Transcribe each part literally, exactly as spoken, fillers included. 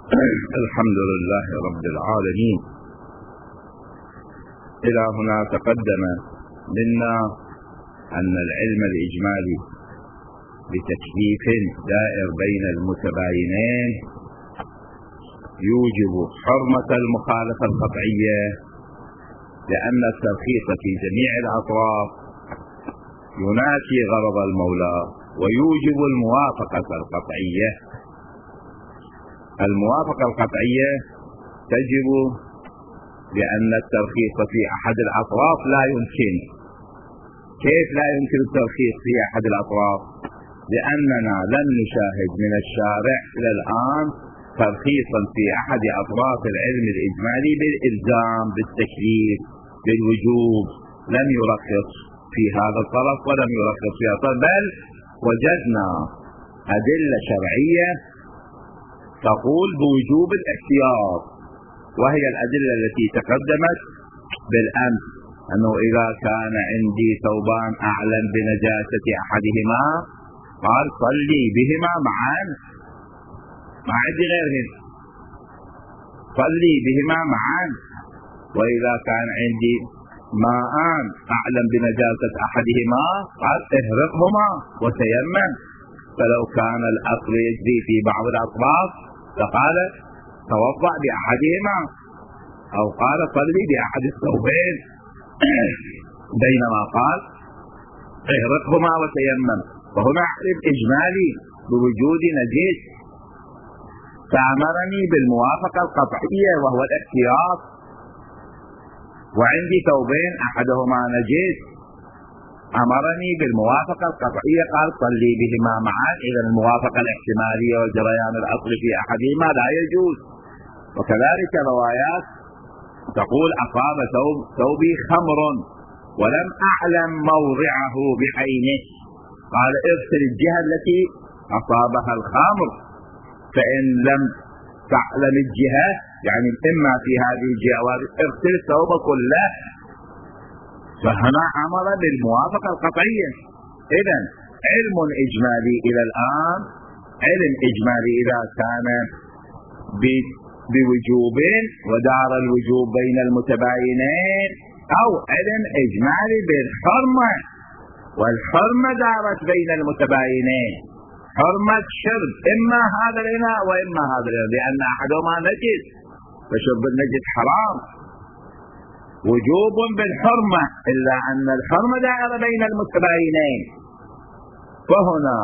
الحمد لله رب العالمين. إلى هنا تقدم منا أن العلم الإجمالي بتكييف دائر بين المتباينين يوجب حرمة المخالفة القطعية، لأن الترخيص في جميع الأطراف ينافي غرض المولى ويوجب الموافقة القطعية. الموافقة القطعية تجب لأن الترخيص في أحد الأطراف لا يمكن. كيف لا يمكن الترخيص في أحد الأطراف؟ لأننا لم نشاهد من الشارع إلى الآن ترخيصا في أحد أطراف العلم الإجمالي بالإلزام بالتكليف بالوجوب. لم يرخص في هذا الطرف ولم يرخص في هذا الطرف، بل وجدنا أدلة شرعية تقول بوجوب الاحتياط، وهي الأدلة التي تقدمت بالأمس، أنه إذا كان عندي ثوبان أعلم بنجاسة أحدهما قال صلي بهما معا، ما عندي غيرهم، صلي بهما معا. وإذا كان عندي ماءان أعلم بنجاسة أحدهما قال اهرقهما وتيمم. فلو كان الأصل يجري في بعض الأطراف فقال توضأ بأحدهما، أو قال صلي بأحد الثوبين، بينما قال اهرقهما وتيمم. فهنا علم إجمالي بوجود نجس، فأمرني بالموافقة القطعية وهو الاحتياط. وعندي ثوبين أحدهما نجس، أمرني بالموافقة القطعية، قال صلي بهما معا. إذا الموافقة الاحتمالية وجريان الأصل في أحدهما لا يجوز. وكذلك روايات تقول أصاب ثوب ثوبي خمر ولم أعلم موضعه بعينه، قال اغسل الجهة التي أصابها الخمر، فإن لم تعلم الجهة يعني إما في هذه الجهة اغسل الثوب كله. فهنا أمر بالموافقة القطعية. إذن علم إجمالي إلى الآن علم إجمالي إذا كان بوجوب ودار الوجوب بين المتباينين، أو علم إجمالي بالحرمة، والحرمة دارت بين المتباينين، حرمة شرب إما هذا الإناء وإما هذا الإناء، لأن أحدهما نجس فشرب النجس حرام. وجوب بالحرمة، إلا أن الحرمة دائرة بين المتباينين. فهنا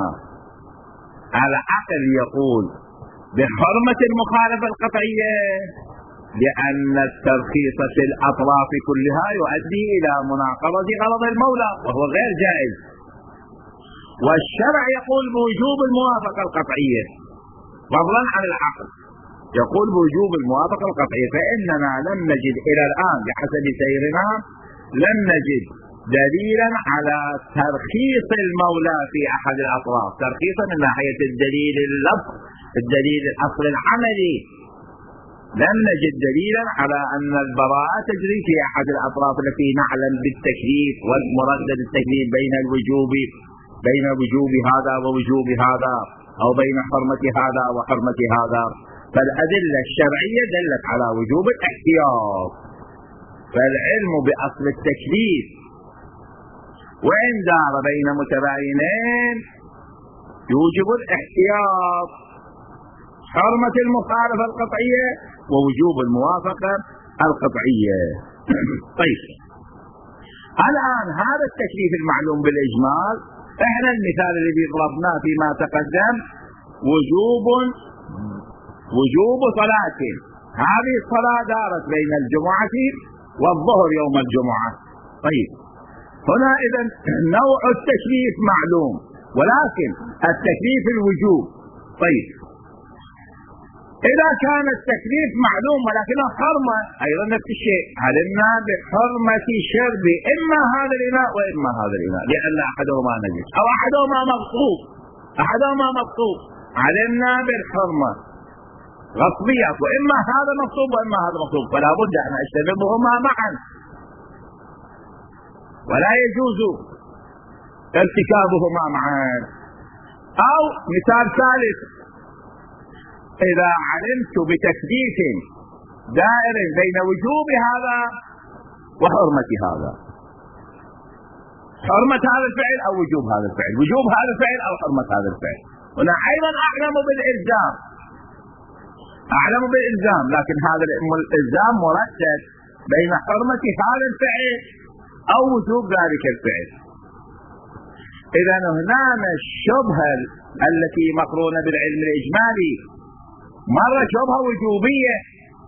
العقل يقول بحرمة المخالفة القطعية، لأن الترخيص في الأطراف كلها يؤدي إلى مناقضة غرض المولى وهو غير جائز. والشرع يقول بوجوب الموافقة القطعية فضلا عن العقل، يقول بوجوب الموافقة القطعية. فإننا لم نجد إلى الآن بحسب سيرنا لم نجد دليلا على ترخيص المولى في أحد الأطراف، ترخيصا من ناحية الدليل اللفظ الدليل الأصل العملي. لم نجد دليلا على أن البراءة تجري في أحد الأطراف التي نعلم بالتكليف والمردد التكليف بين الوجوب بين وجوب هذا ووجوب هذا، أو بين حرمة هذا وحرمة هذا. فالأدلة الشرعية دلت على وجوب الاحتياط. فالعلم بأصل التكليف وإن دار بين متباينين يوجب الاحتياط، حرمة المخالفة القطعية ووجوب الموافقة القطعية. طيب الآن هذا التكليف المعلوم بالإجمال، احنا المثال الذي ضربناه فيما تقدم وجوب وجوب صلاة، هذه الصلاة دارت بين الجمعة والظهر يوم الجمعة. طيب هنا إذا نوع التكليف معلوم، ولكن التكليف الوجوب. طيب إذا كان التكليف معلوم ولكنه حرمة أيضا نفس الشيء، علمنا بحرمة شرب إما هذا الإناء وإما هذا الإناء، لأن أحدهما نجس أو أحدهما مغصوب أحدهما مغصوب علمنا بالحرمة غصبية، وإما هذا مغصوب وإما هذا مغصوب، فلا بد أن أجتنبهما معا، ولا يجوز ارتكابهما معا. أو مثال ثالث، إذا علمت بتثبيت دائر بين وجوب هذا وحرمة هذا، حرمة هذا الفعل أو وجوب هذا الفعل، وجوب هذا الفعل أو حرمة هذا الفعل. هنا أيضا أعلم بالإلزام، أعلم بالإلزام، لكن هذا الإلزام مرتب بين حرمة هذا الفعل أو وجوب ذلك الفعل. إذا هنا الشبهة التي مقرونة بالعلم الإجمالي مرة شبهة وجوبية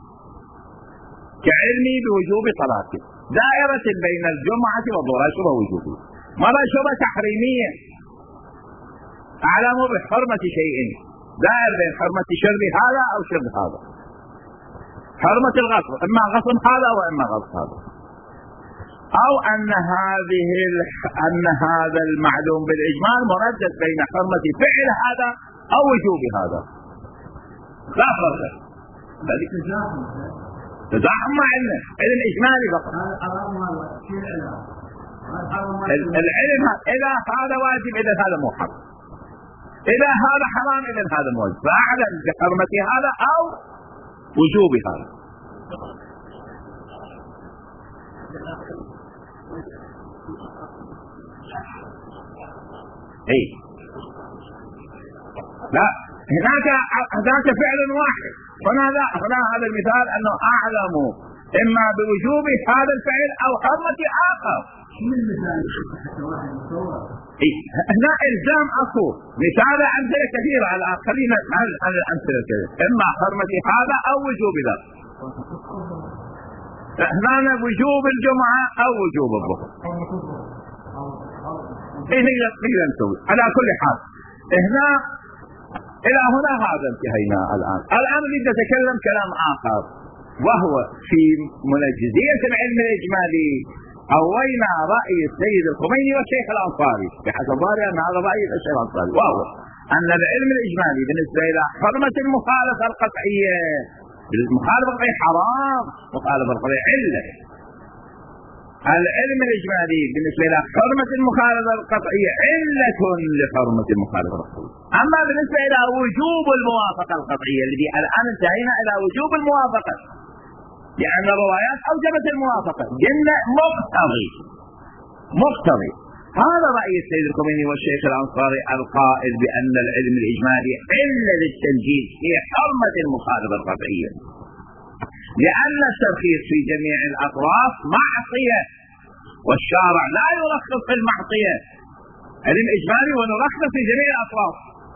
كعلمي بوجوب صلاته، دائرة بين الجمعة والظهر شبهة وجوبية، مرة شبهة تحريمية أعلم بحرمة شيء دائر بين حرمة شرب هذا أو شرب هذا، حرمة الغصب إما غصب هذا وإما غصب هذا، أو أن هذه أن هذا المعلوم بالإجمال مردد بين حرمة فعل هذا أو وجوب هذا. لا فرق، ذلك تزاحم مع علم علم إجمالي فقط. العلم إذا هذا واجب إذا هذا مو حرام، إذا هذا حرام إذا هذا مو واجب، فأعلم بحرمة هذا أو وجوب هذا. اي لا هناك هناك فعل واحد، هنا لا هنا هذا المثال انه اعلم اما بوجوب هذا الفعل او حرمة اخر. اي هنا الزام اكو مثال امثله كثيره على الاخرين عن الامثله كثيره، اما حرمة هذا او وجوب ذاك. هنا وجوب الجمعة او وجوب الظهر. ايه هي قيل نسوي على كل حال. هنا الى هنا هذا انتهينا الان. الان نريد نتكلم كلام اخر، وهو في منجزية العلم الاجمالي اوينا رأي السيد الخميني والشيخ الانصاري، بحسب ظاهري ان هذا رأي الشيخ الانصاري، وهو ان العلم الاجمالي بالنسبة الى حرمة المخالفة القطعية، المخالفة القطعية حرام، مخالفة القطعية علة. العلم الإجمالي بالنسبة إلى حرمة المخالفة القطعية علة لحرمة المخالفة القطعية. أما بالنسبة إلى وجوب الموافقة القطعية الذي الآن انتهينا إلى وجوب الموافقة، لأن الروايات أوجبت الموافقة، قلنا مقتضي مقتضي. هذا رأي السيد الخميني والشيخ الأنصاري القائل بأن العلم الإجمالي علة للتنجيز في حرمة المخالفة القطعية، لأن الترخيص في جميع الأطراف معصية، والشارع لا يرخص في المعصية. علم إجمالي ونرخص في جميع الأطراف.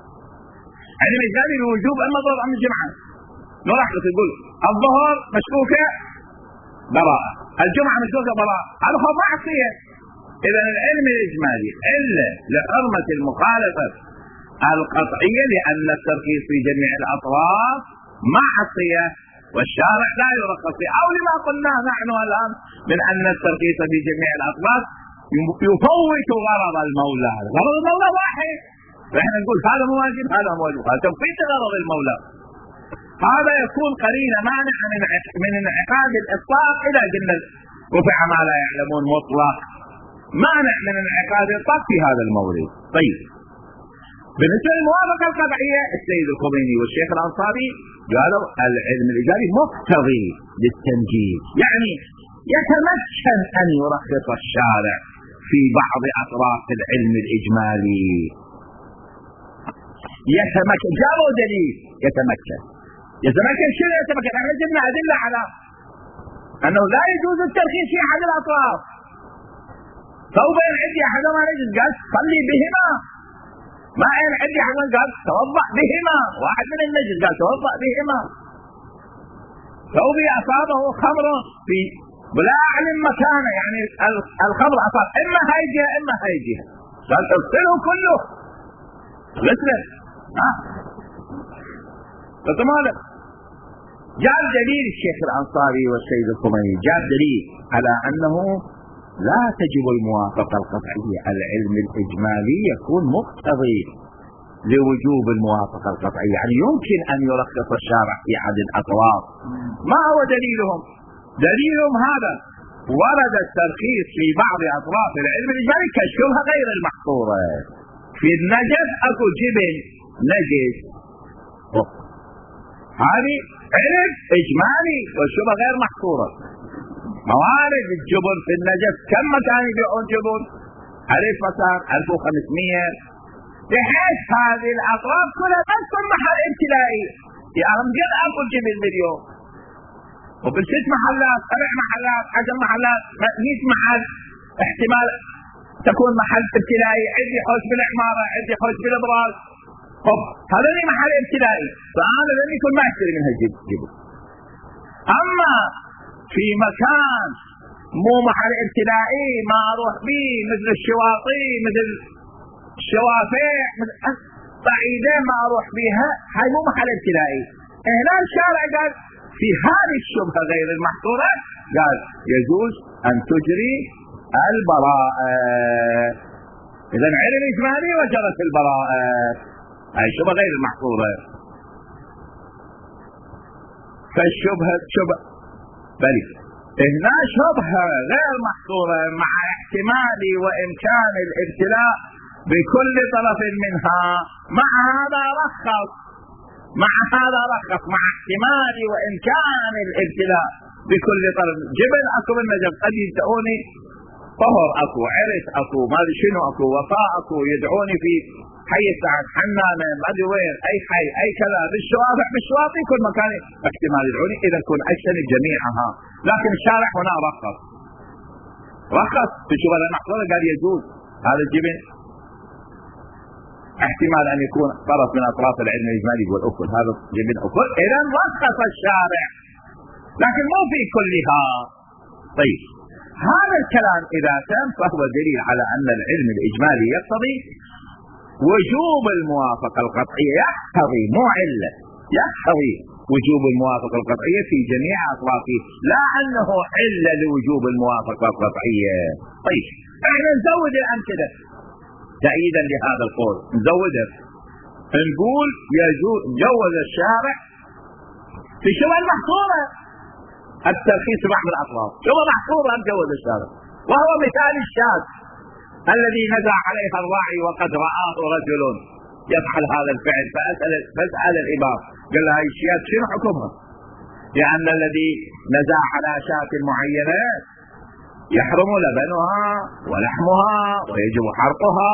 علم إجمالي بوجوب أما الظهر أم الجمعة، نرخص يقول الظهر مشكوكة براءة، الجمعة مشكوكة براءة، هذا هو معصية. إذا العلم الإجمالي إلا لحرمة المخالفة القطعية، لأن الترخيص في جميع الأطراف معصية والشارع لا يرخص فيه، أو لما قلناه نحن الآن من أن الترخيص في جميع الأطراف يفوت غرض المولى. غرض المولى واحد، فإحنا نقول هذا مو واجب هذا مو واجب، هذا تفويت غرض المولى. هذا يكون قرينة مانع من انعقاد الإطلاق إذا قلنا رفع ما لا يعلمون مطلق، مانع من انعقاد الإطلاق في هذا المورد. طيب بالنسبة للموافقة القطعية، السيد الخميني والشيخ الأنصاري قالوا العلم الإجمالي مقتضي للتنجيز، يعني يتمكن أن يرخص الشارع في بعض أطراف العلم الإجمالي، يتمكن. جابوا دليل يتمكن، يتمكن شنو يتمكن؟ احنا جبنا أدلة على أنه لا يجوز الترخيص في أحد الأطراف. ثوب عندي أحدهما نجس قال صلي بهما، ما أين عندي أحدهما قال توضأ بهما، واحد من النجس قال توضأ بهما. ثوبي أصابه خمر في ولا أعلم مكانه، يعني الخمر أصاب إما هاي جهة إما هاي جهة، قال اغسله كله غسله. ها فتماذا جاب دليل الشيخ الأنصاري والسيد الخميني، جاب دليل على أنه لا تجب الموافقة القطعية. العلم الإجمالي يكون مقتضي لوجوب الموافقة القطعية، يعني يمكن أن يرخص الشارع في أحد الأطراف. ما هو دليلهم؟ دليلهم هذا: ورد الترخيص في بعض أطراف العلم الإجمالي كالشبهة غير المحصورة. في النجس أكو جبن نجس هذه علم إجمالي والشبهة غير محصورة. موارد الجبن في النجف كم مكان يبيعون جبن؟ ألف مثلا ألف وخمسمية، بحيث هذه الأطراف كلها تدخل محل ابتدائي. يعني قد أقول جبن مليون وبالست محلات سبع محلات عشر محلات مئة محل، احتمال تكون محل ابتدائي عندي حوش بالعمارة عندي حوش بالابراج. طب هذا لي محل ابتدائي، فأنا لن يكون ما اشتري منها جبن. أما في مكان مو محل ابتدائي ما اروح به مثل الشواطئ مثل الشوافع مثل بعيدين ما اروح بها، هاي مو محل ابتدائي. هنا الشارع قال في هذه الشبهة غير المحصورة قال يجوز ان تجري البراءة. اذا علم اجمالي وجرت البراءة، هاي الشبهة غير المحصورة. فالشبهة شبهة بلي هنا شبهة غير محصورة مع احتمال وامكان الابتلاء بكل طرف منها. مع هذا رخص مع هذا رخص مع احتمال وامكان الابتلاء بكل طرف. جبل اكو بالنجف قد يدعوني طهر اكو عرس اكو ما ادري شنو اكو وفاء اكو يدعوني في حي السعد حنانه ما ادري وين اي حي اي كذا بالشوارع بالشواطئ كل مكان احتمال يدعوني اذا كن اجتنب جميعها. لكن الشارع هنا رخص رخص في شبهة المحصورة قال يجوز هذا الجبن احتمال ان يكون طرف من اطراف العلم الاجمالي يقول اكل هذا جبن اكل، اذا رخص الشارع لكن مو في كلها. طيب هذا الكلام اذا تم فهو دليل على ان العلم الاجمالي يقتضي وجوب الموافقة القطعية، يقتضي مو علة يقتضي وجوب الموافقة القطعية في جميع اطرافه، لا انه علة لوجوب الموافقة القطعية. طيب احنا نزود الامثلة تأييدا لهذا القول، نزودها نقول يجوز جوز الشارع في شبه المحصورة الترخيص بعض الاطراف، شبه محصورة ام جوز الشارع، وهو مثال الشاة الذي نزع عليها الراعي وقد رآه رجل يفعل هذا الفعل فأسأل, فأسأل الإمام قال له هاي الشاة شنو حكمها؟ لأن الذي نزع على شاة معينة يحرم لبنها ولحمها ويجب حرقها،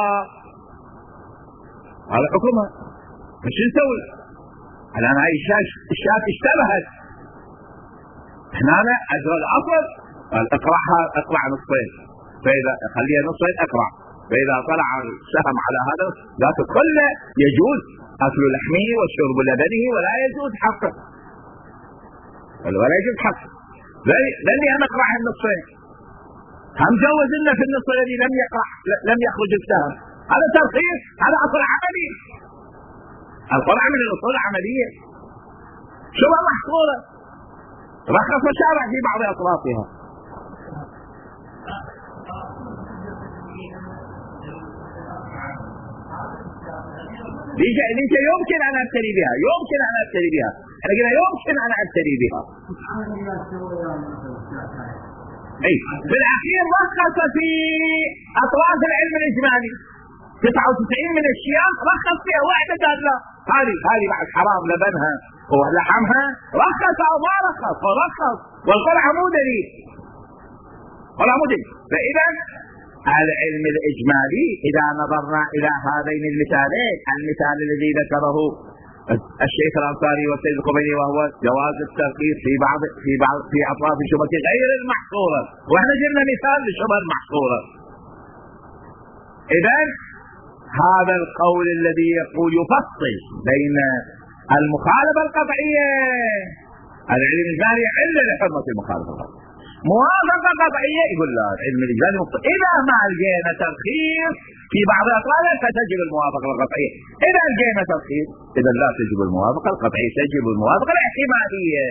هذا حكمها. فش نسوي؟ الآن هاي الشاة اشتبهت، هنا أجرى الأصل قال اقرعها اقرع نصفين، فإذا خليها نصفين اقرع، فإذا طلع السهم على هذا ذاك كله يجوز أكل لحمه وشرب لبنه ولا يجوز حقه ولا يجوز حقه. لأني أنا أقرع النصفين هم جوز لنا في النصف الذي لم يقرع لم يخرج السهم، هذا ترخيص، هذا أصل عملي. القرعة من الأصول العملية شبه محصورة رخص الشارع في بعض أطرافها. ليش ليش يمكن أن أبتلي بها يمكن أن أبتلي بها أنا قلنا يمكن أن أبتلي بها. أي بالأخير رخص في أطراف العلم الإجمالي تسعة وتسعين من الشياخ رخص فيها، واحدة قال لا هذه هذه بعد حرام لبنها ولحمها، رخص أو ما رخص ورخص، والقرعة مو دليل ولا مو دليل. فإذا العلم الإجمالي إذا نظرنا إلى هذين المثالين، المثال الذي ذكره الشيخ الأنصاري والسيد الخميني وهو جواز الترخيص في بعض في بعض في أطراف الشبهة غير المحصورة، وإحنا جبنا مثال للشبهة المحصورة. إذا هذا القول الذي يقول يفصل بين المخالفة القطعية العلم الإجمالي علة لحرمة المخالفة القطعية، موافقة قطعية يقول لا العلم الإجمالي مقتضي. إذا ما لقينا ترخيص في بعض الأطراف فتجب الموافقة القطعية، إذا لقينا ترخيص إذا لا تجب الموافقة القطعية، تجب الموافقة الاحتمالية.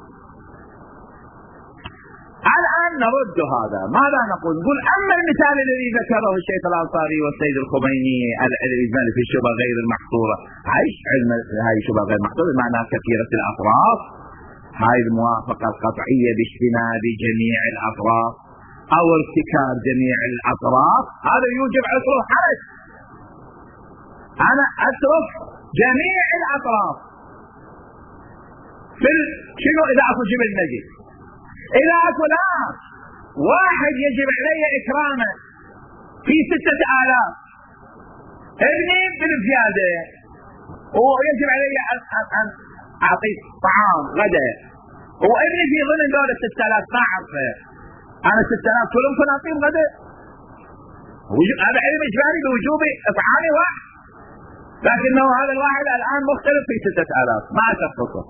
الآن نرد هذا، ماذا نقول؟ نقول أما المثال الذي ذكره الشيخ الأنصاري والسيد الخميني الإجمالي في الشبهة غير المحصورة، هاي علم هاي شبهة غير محصورة معناها كثيرة الأطراف، هاي الموافقة القطعية باجتناب جميع الأطراف أو ارتكاب جميع الأطراف، هذا يوجب عسر حرج. أنا أترك جميع الأطراف في شنو اذا اكو جبل نجس؟ اذا اكو لا واحد يجب علي اكرامه في ستة آلاف، ابني بالزيادة ويجب علي ان ان اعطيه طعام غدا، وابني في ضمن دولة ستة آلاف ما اعرفه، انا ستة آلاف كلهم كن اعطيهم غدا؟ هذا علم اجباري بوجوب اطعامي واحد، لكنه هذا الواحد الان مختلف في ستة آلاف ما اشخصه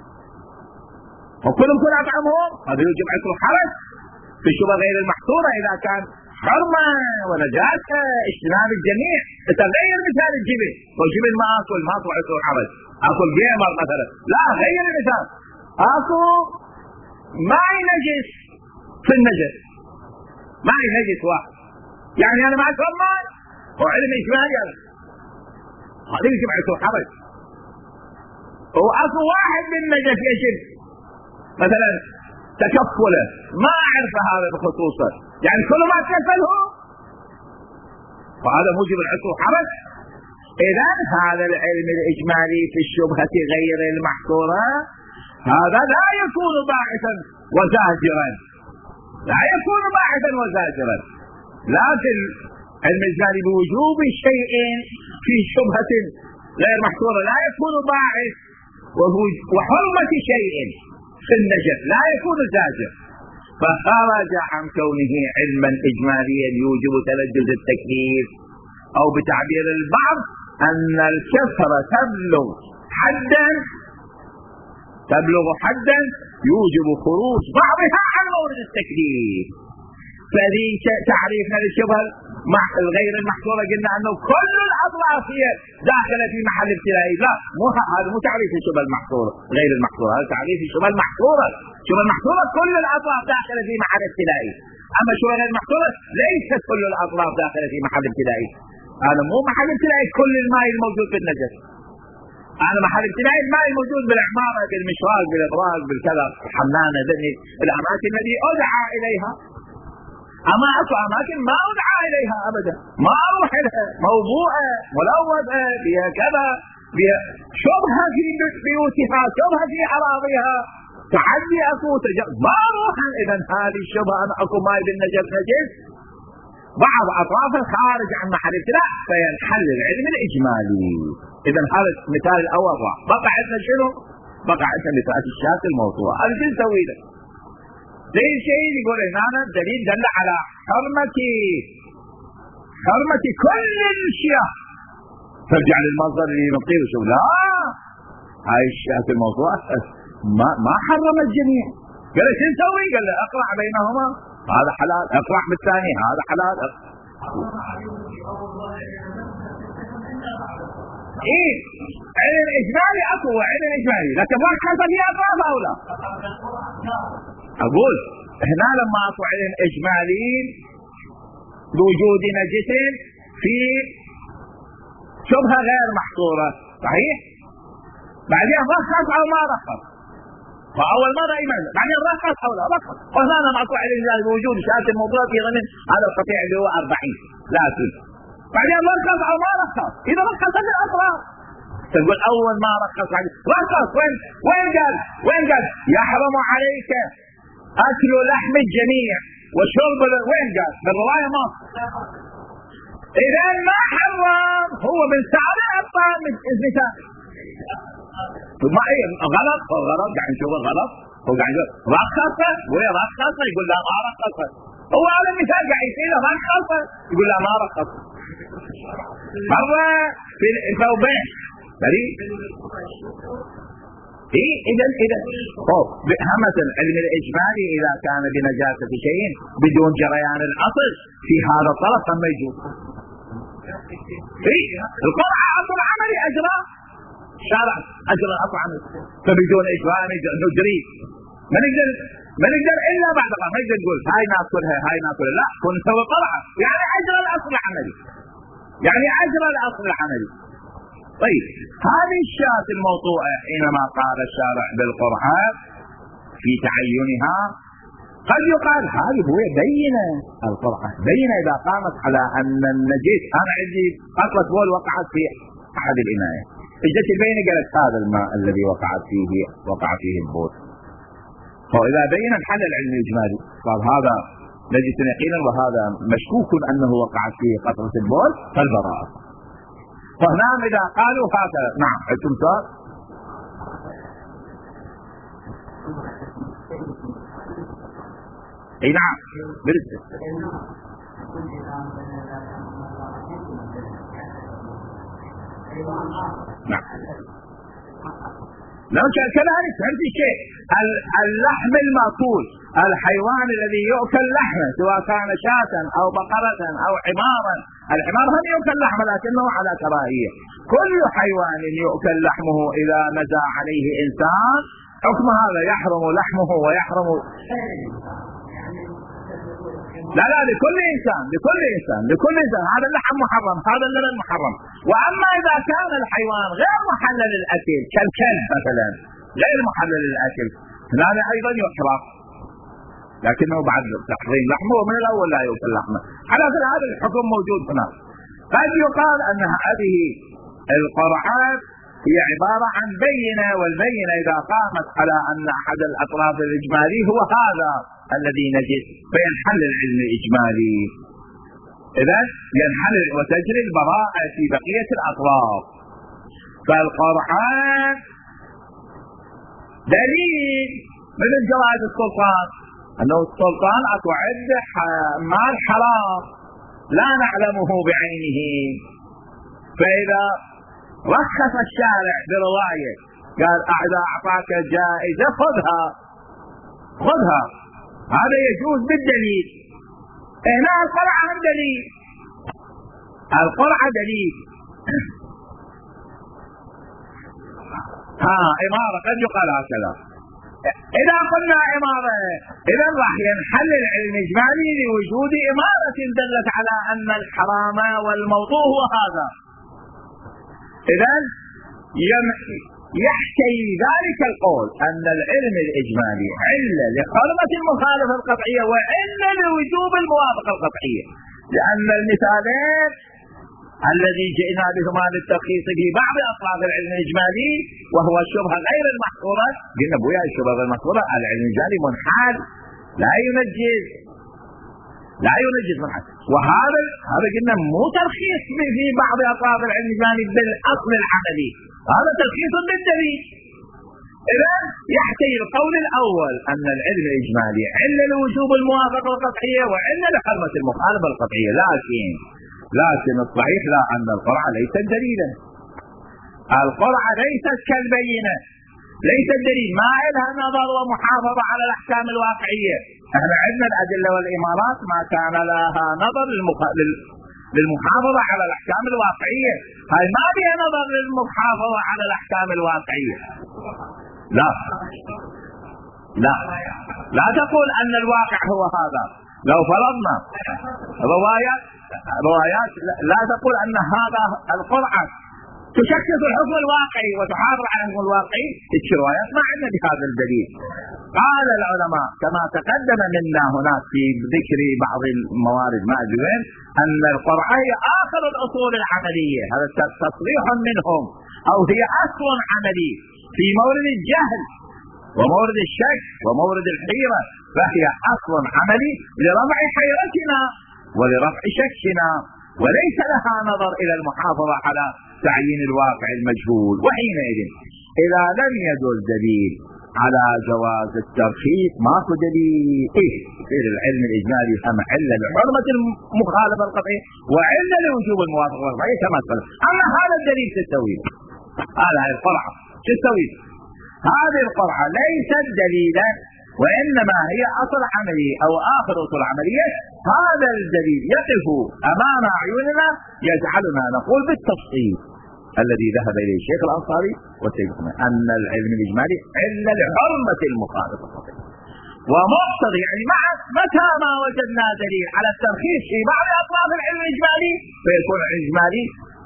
وكلهم كن اطعمهم، هذا يوجب عليكم حرج في الشبهة غير المحصورة اذا كان حرمة ونجاسة اجتناب الجميع. تغير مثال الجبل، والجبل ما اكل ما طلع يصير حرج، اكل جيمر مثلا، لا غير المثال، اكو ماء نجس في النجس، ماء نجس واحد، يعني انا ما اشرب ماء وعلم اجمالي هذا يجب على يصير حرج. واكو واحد من النجس يجب مثلا تكفله، ما اعرف هذا بخصوصه، يعني كل ما تكفله فهذا موجب العصر حرج. اذا هذا العلم الاجمالي في الشبهة غير المحصورة هذا لا يكون باعثا وزاجرا، لا يكون باعثا وزاجرا، لكن علم الاجمالي بوجوب شيء في شبهة غير محصورة لا يكون باعث، وحرمة شيء في النجس لا يكون زاجر، فخرج عن كونه علما اجماليا يوجب تلجز التكليف، او بتعبير البعض ان الكثرة تبلغ حدا تبلغ حدا يوجب خروج بعضها عن مورد التكليف. فذي تعريفنا للشبهة مع الغير المحصورة قلنا انه كل الاطراف هي داخله في محل ابتلائي، لا مو هذا مو تعريف الشبهة المحصورة غير المحصورة، هذا تعريف الشبهة المحصورة. الشبهة المحصورة كل الاطراف داخله في محل ابتلائي، اما الشبهة غير المحصورة ليست كل الاطراف داخله في محل ابتلائي. هذا مو محل ابتلائي كل الماء الموجود في النجس، هذا محل ابتلائي الماء الموجود بالعمارة بالمشواق بالابراج بالكذا الحمامة، ذني الاماكن التي ادعى اليها. اما اكو اماكن ما ادعى اليها ابدا، ما اروح لها، موضوعه ملوثه بها كذا، بها شبهه في بيوتها، شبهه في اراضيها، تعدي اكو ما اروح. اذا هذه الشبهه انا اكو ماي بالنجس نجس بعض اطراف الخارج عن محل ابتلاء فينحل العلم الاجمالي. اذا هذا المثال الاول راح بقى عندنا شنو؟ بقى عندنا مثال الشاة الموضوع. هذا شو نسوي له؟ زي الشيء يقول هنا الدليل دل على حرمة حرمة كل الاشياء، ترجع للمصدر اللي نطير شو لا هاي الشاة الموضوع ما ما حرم الجميع. قال شو نسوي؟ قال له اقرع بينهما، هذا حلال، اقرع بالثاني هذا حلال. ايه علم اجمالي اكو علم اجمالي، لكن ما حصل فيها اطراف او لا. اقول هنا لما اكو علم اجمالي بوجود نجس في شبهة غير محصورة صحيح، بعدين رخص او ما رخص، فاول مرة ايمان بعدين رخص او لا رخص، وهنا لما اكو علم اجمالي بوجود شاة الموضوع في ضمن هذا القطيع اللي هو أربعين لكن بعدين رخص او ما رخص. اذا رخص الاطراف تقول اول ما رخص بعدين رخص، وين وين قال وين قال يحرم عليك اكل لحم الجميع وشرب، وين قال بالرواية ما. اذا ما حرم هو من سعر الابطال مثال ما ايه غلط، هو غلط قاعد نشوفه غلط، هو قاعد يقول رخصه وين رخصه، يقول لا ما رخصه، هو على المثال قاعد يصير رخصه يقول لا ما رخصه. مرة في الثوبين بريء ايه اذا اذا خوف همة العلم الاجمالي اذا كان بنجاسة شيء بدون جريان الاصل في هذا الطرف ثم يجوز. ايه القرعة اصل عملي اجرى شارع اجرى اصل عملي، فبدون اجراء نجري ما نقدر ما نقدر الا بعد ما نقدر نقول هاي ناكلها هاي ناكلها، لا كون نسوي قرعة يعني اجرى الاصل العملي، يعني اجرى الاصل العملي. طيب هذه الشاة الموضوعة حينما قال الشارع بالقرعة في تعينها قد يقال هذه هو بينة القرعة بينة إذا قامت على أن النجس، أنا عندي قطرة بول وقعت في أحد الإناية اجت البينة قالت هذا الماء الذي وقعت فيه وقع فيه البول. فإذا بين الحل العلمي الإجمالي قال هذا نجس يقينا وهذا مشكوك أنه وقعت فيه قطرة البول فالبراءة. فهنا إذا قالوا هذا نعم عندكم سؤال؟ اي نعم برد. نعم لو كذلك فهمت شيء. اللحم المأكول الحيوان الذي يؤكل لحمه سواء كان شاة أو بقرة أو حمارا، الحمار هم يؤكل لحمه لكنه على كراهية. كل حيوان يؤكل لحمه إذا نزع عليه إنسان حكم هذا يحرم لحمه ويحرم. لا لا لكل إنسان لكل إنسان لكل إنسان هذا اللحم محرم هذا اللبن محرم. وأما إذا كان الحيوان غير محلل للأكل كالكلب مثلا غير محلل للأكل هذا أيضا يحرم لكنه بعد تحريم لحمه ومن الأول لا يؤكل لحمه. على هذا الحكم موجود هنا. قد يقال أن هذه القرعات هي عبارة عن بينة، والبينة إذا قامت على أن أحد الأطراف الإجمالي هو هذا الذي نجد فينحل العلم الإجمالي. إذا ينحل وتجري البراءة في بقية الأطراف. فالقرعان دليل مثل جواز السلطان أنه السلطان أكو عنده مال حرام لا نعلمه بعينه، فإذا رخص الشارع برواية قال إذا أعطاك جائزة خذها خذها هذا يجوز بالدليل. هنا القرعة دليل، القرعة دليل. ها إمارة قد يقال هكذا. إذا قلنا إمارة إذا راح ينحل العلم الإجمالي لوجود إمارة دلت على أن الحرام والموضوع هو هذا. إذا يحتوي ذلك القول أن العلم الإجمالي علة لحرمة المخالفة القطعية وعلة لوجوب الموافقة القطعية، لأن المثالين الذي جئنا بهما للترخيص في بعض أطراف العلم الإجمالي وهو الشبهة غير المحصورة، قلنا بويا الشبهة غير المحصورة العلم الإجمالي منحل لا ينجز لا ينجز منحل. وهذا هذا قلنا مو ترخيص في بعض أطراف العلم الإجمالي بالأصل العملي، هذا ترخيص بالدليل. إذا يحتوي القول الأول أن العلم الإجمالي علة لوجوب الموافقة القطعية وعلة لحرمة المخالفة القطعية، لكن لكن الصحيح لا أن القرعة ليست دليلا. القرعة ليست كالبينة، ليست دليل، ما لها نظر ومحافظة على الأحكام الواقعية. احنا عندنا الأدلة والإمارات ما كان لها نظر للمخ... للمحافظة على الأحكام الواقعية، هاي ما بها نظر للمحافظة على الأحكام الواقعية. لا لا لا تقول أن الواقع هو هذا. لو فرضنا روايات روايات لا تقول أن هذا القرعة تشكل الحكم الواقعي وتحافظ على الحكم الواقعي، الروايات ما عندنا بهذا الدليل. قال العلماء كما تقدم منا هناك في ذكر بعض الموارد ما أدري وين أن القرعة هي آخر الأصول العملية، هذا تصريح منهم، أو هي أصل عملي في مورد الجهل ومورد الشك ومورد الحيرة، فهي أصل عملي لرفع حيرتنا ولرفع شكنا، وليس لها نظر إلى المحافظة على تعيين الواقع المجهول. وحينئذ إذا لم يدل دليل على جواز الترخيص ماكو دليل، إيه يصير العلم الإجمالي هم علة لحرمة المخالفة القطعية وعلة لوجوب الموافقة القطعية كما سبق. أما هذا الدليل تسوي هذا القرعة تسوي هذه القرعة ليست دليلا وإنما هي أصل عملي أو آخر أصول عملية. هذا الدليل يقف أمام أعيننا يجعلنا نقول بالتفصيل الذي ذهب إليه الشيخ الأنصاري والسيد أن العلم الإجمالي علة لحرمة المخالفة القطعية ومقتضي، يعني مع متى ما وجدنا دليل على الترخيص في بعض أطراف العلم الإجمالي فيكون العلم الإجمالي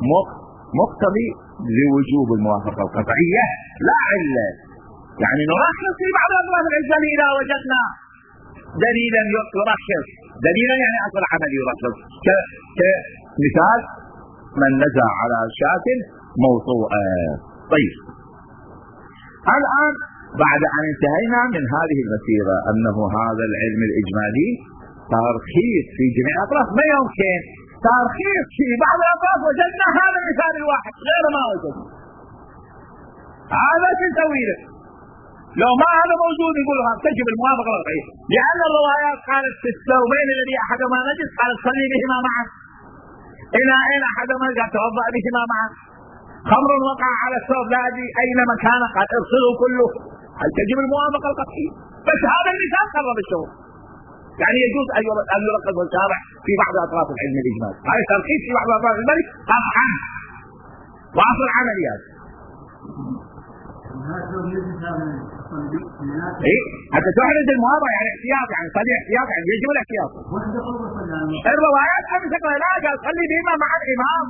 مقتضي لوجوب الموافقة القطعية لا علة. يعني نرخص في بعض أطراف العلم الإجمالي إذا وجدنا دليلا يرخص، دليلا يعني أصل عملي يرخص، كمثال من نزع على شاة موطوءة. طيب الآن بعد أن انتهينا من هذه المسيرة أنه هذا العلم الإجمالي ترخيص في جميع الأطراف، ما يمكن ترخيص في بعض الأطراف وجدنا هذا المثال الواحد غير ما وجدنا، هذا تسوي له لو ما هذا موجود يقول لها تجب الموافقة القطعية، لأن الروايات قالت في الثوبين الذي أحدهما نجس قالت صلي بهما معا، إلى أين أحدهما قال توضأ بهما معا، خمر وقع على الثوب لا أدري أين مكانه قال ارسله كله، هل تجب الموافقة القطعية؟ بس هذا المثال قرب الشغل، يعني يجوز أن يركز الشارع في بعض أطراف العلم الإجمالي، هذا ترخيص في بعض أطراف العلم قطعا واصل عمليات. ايه حتى تحرز الموافقة يعني احتياط، يعني صلي احتياط، يعني يجب الاحتياط. الروايات امسك لا قال صلي بهما مع الامام،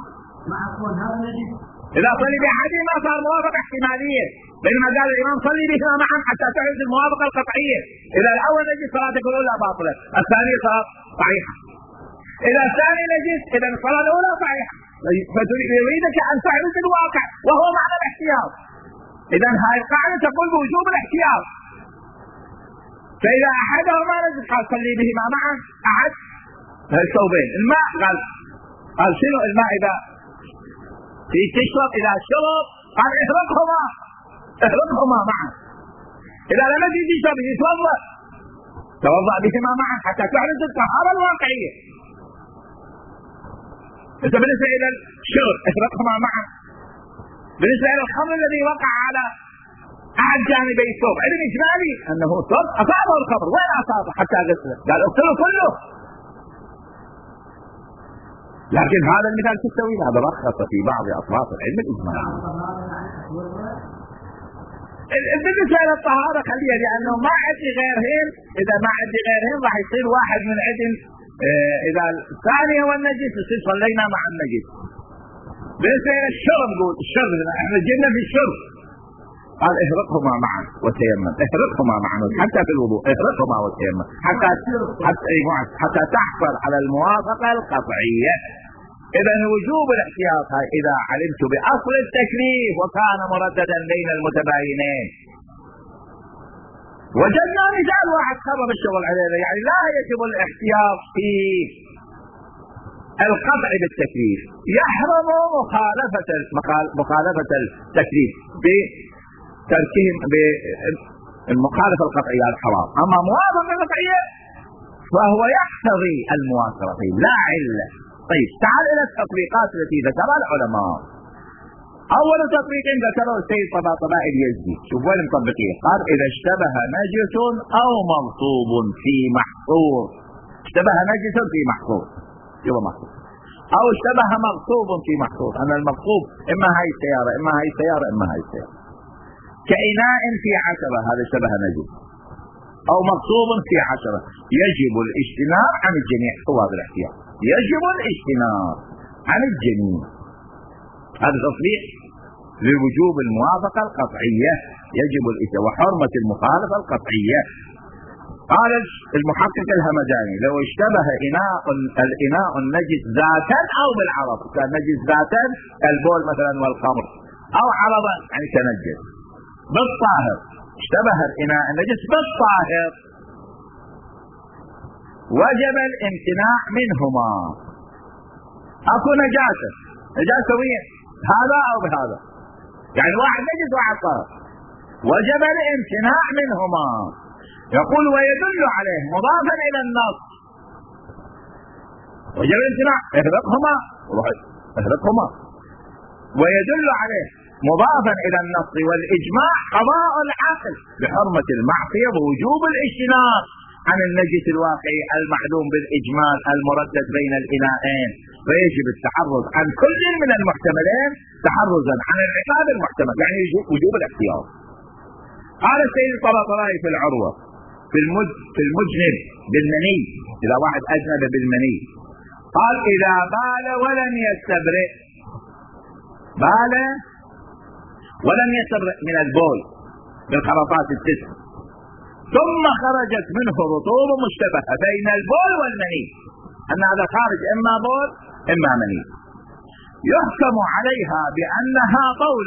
اذا صلي باحدهما صار موافقة احتمالية، بينما قال الامام صلي بهما معا حتى تحرز الموافقة القطعية. اذا الاول نجس صلاتك الاولى باطلة، الثاني صار صحيحة. اذا الثاني نجس اذا الصلاة الاولى صحيحة، فيريدك ان تحرز الواقع وهو معنى الاحتياط. إذا هاي القاعدة تقول بوجوب الاحتياط، فإذا أحدهما نجس قال صلي بهما معا أحد الثوبين. الماء قال قال شنو الماء إذا في تشرب، إذا شرب قال احرقهما احرقهما معا، إذا لم يجد يشرب يتوضأ توضأ بهما معا حتى تحرز الطهارة الواقعية. إذا بالنسبة إلى الشرب احرقهما معا، بالنسبة إلى الخمر الذي وقع على أحد جانبي الثوب علم إجمالي أنه ثوب أصابه الخمر، وين أصابه حتى غسله قال اغسله كله، لكن هذا المثال تستوي هذا رخص في بعض أطراف العلم الإجمالي. بالنسبة إلى الطهارة خليها، لأنه ما عندي غيرهن، إذا ما عندي غيرهن راح يصير واحد من عدن، اه إذا الثاني هو النجس يصير صلينا مع النجس. بالنسبة إلى الشرب قول الشرب احنا جينا في الشرب قال احرقهما معا وتيمم، احرقهما معا حتى في الوضوء احرقهما وتيمم حتى حتى حتى تحصل على الموافقة القطعية. إذا وجوب الاحتياط إذا علمت بأصل التكليف وكان مرددا بين المتباينين. وجدنا مثال واحد خرب الشغل عليه، يعني لا يجب الاحتياط في القطع بالتكليف، يحرم مخالفة مخالفة التكليف بتركهم بالمخالفة القطعية الحرام، أما موافقة القطعية فهو يقتضي الموافقة لا علة. طيب تعال إلى التطبيقات التي ذكرها العلماء. أول تطبيق ذكره السيد طباطبائي اليزدي، شوف وين مطبقيه، قال إذا اشتبه نجس أو مغصوب في محصور، اشتبه نجس في محصور يبقى محصور، أو اشتبه مغصوب في محصور، أن المغصوب إما هاي السيارة إما هاي السيارة إما هاي السيارة، كإناء في عشرة هذا اشتبه نجس، أو مغصوب في عشرة، يجب الاجتناب عن الجميع، هو هذا الاحتياط، يجب الاجتناب عن الجميع. هذا تطبيق لوجوب الموافقة القطعية، يجب الاجتناب وحرمة المخالفة القطعية. قال المحقق الهمداني لو اشتبه إناء الإناء النجس ذاتا أو بالعرض، كان نجس ذاتا البول مثلا والخمر، أو عرضا يعني تنجس بالطاهر، اشتبه الإناء النجس بالطاهر وجب الامتناع منهما. اكو نجاسة نجاسة وين هذا او بهذا، يعني واحد نجس واحد طاهر، وجب الامتناع منهما. يقول ويدل عليه مضافا الى النص، وجب الامتناع اهرقهما اهرقهما، ويدل عليه مضافا الى النص والاجماع قضاء العقل بحرمة المعصية ووجوب الاجتناب عن النجس الواقعي المعلوم بالإجمال المردد بين الإناءين، فيجب التحرز عن كل من المحتملين تحرزا عن العقاب المحتمل، يعني وجوب الاحتياط. قال السيد الطباطبائي في العروة في المج في المجنب بالمني، إذا واحد أجنب بالمني، قال إذا بال ولم يستبرئ، بال ولم يستبرئ من البول بالخرطات التسع، ثم خرجت منه رطوب مشتبهة بين البول والمني، أن هذا خارج إما بول إما مني، يحكم عليها بأنها بول،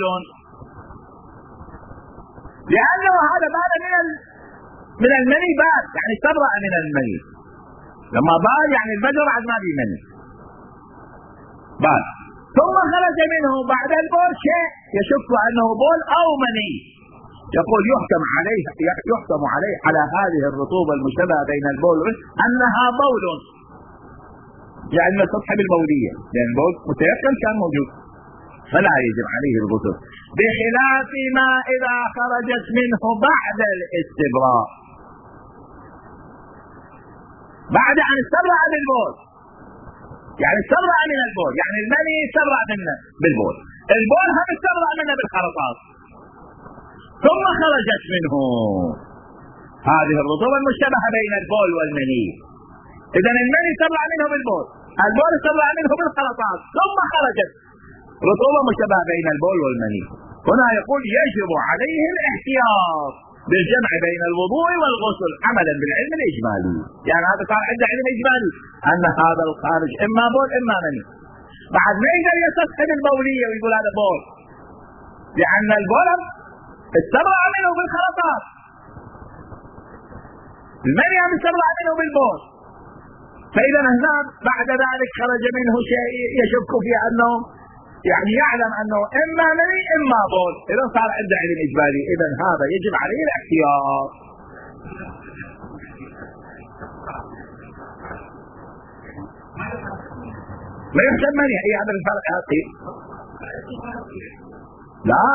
لأنه هذا بال من من المني، بال يعني استبرأ من المني. لما بال يعني البدر بعد ما في مني بال، ثم خرج منه بعد البول شيء يشك أنه بول أو مني، يقول يحكم عليه يحكم عليه على هذه الرطوبة المشتبهة بين البول أنها بول، يعني تصحب البولية، لأن البول متيقن كان موجود فلا يجب عليه الغسل، بخلاف ما إذا خرجت منه بعد الاستبراء، بعد أن استبرأ بالبول، يعني استبرأ من البول، يعني المني استبرأ منه بالبول، البول هم استبرأ منه بالخرطات، ثم خرجت منه هذه الرطوبة المشتبهة بين البول والمني. إذن المني استبرأ منه بالبول، البول استبرأ منه بالخرطات، ثم خرجت رطوبة مشتبهة بين البول والمني. هنا يقول يجب عليه الاحتياط بالجمع بين الوضوء والغسل عملا بالعلم الإجمالي، يعني هذا صار عنده علم إجمالي أن هذا الخارج إما بول إما مني. بعد ما يقدر يستصحب البولية ويقول هذا بول، لأن البول استبرأ منه بالخرطات، المني هم استبرأ منه بالبول، فإذا هنا بعد ذلك خرج منه شيء يشك في أنه يعني يعلم أنه إما مني إما بول، إذا صار عنده علم إجباري، إذا هذا يجب عليه الاحتياط. ما يحسب مني أي هذا الفرق هذه لا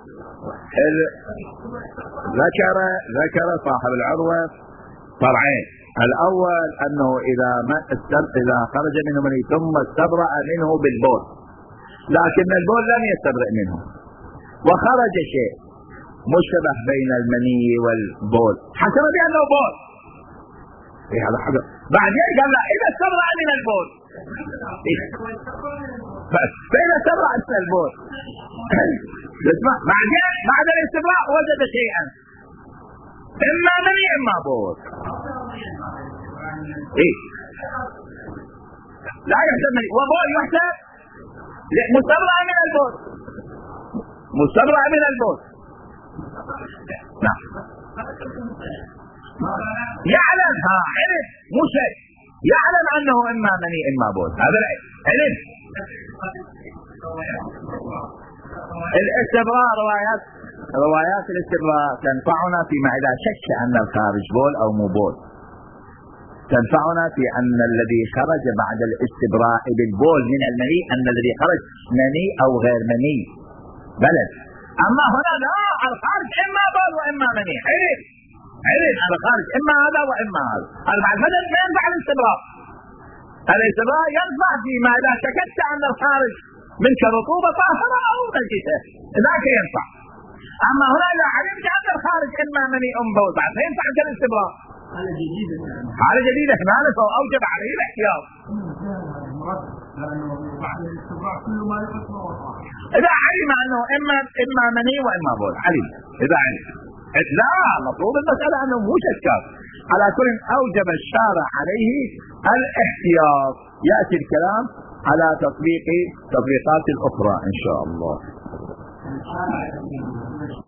ذكر ذكر صاحب العروة فرعين، الأول أنه إذا ما إذا خرج منه مني ثم استبرأ منه بالبول، لكن البول لم يستبرئ منه وخرج شيء مشتبه بين المني والبول حسب بأنه بول، إيه هذا حاجة. بعدين قال لا إذا استبرأ من البول إيه؟ فإذا استبرأ من البول اسمع، بعدين بعد الاستبراء وجد شيئا إما مني إما بول، إيه لا يحسب مني وبول يحسب مستبرأ من البول، مستبرأ من البول. نعم يعلم، ها علم مو شيء، يعلم أنه إما مني إما بول، هذا علم. الاستبراء روايات روايات الاستبراء تنفعنا فيما إذا شك أن الخارج بول أو مو بول، تنفعنا في أن الذي خرج بعد الاستبراء بالبول من المني أن الذي خرج مني أو غير مني بلد. أما هنا لا، الخارج إما بول وإما مني، علم علم الخارج إما هذا وإما هذا، هذا بعد بدل ما ينفع الاستبراء. الاستبراء ينفع فيما إذا شككت أن الخارج منك رطوبة طاهرة أو نجسة، ذاك ينفع. أما هنا لا علمت أن الخارج إما مني أم بول بعد ما ينفع الاستبراء، حالة جديدة حالة جديدة هنا فأوجب عليه الاحتياط. إذا علم أنه إما إما مني وإما بول، علم إذا علم لا مطلوب المسألة أنه مو شكاك. على كل أوجب الشارع عليه الاحتياط. يأتي الكلام على تطبيق تطبيقات الأخرى إن شاء الله.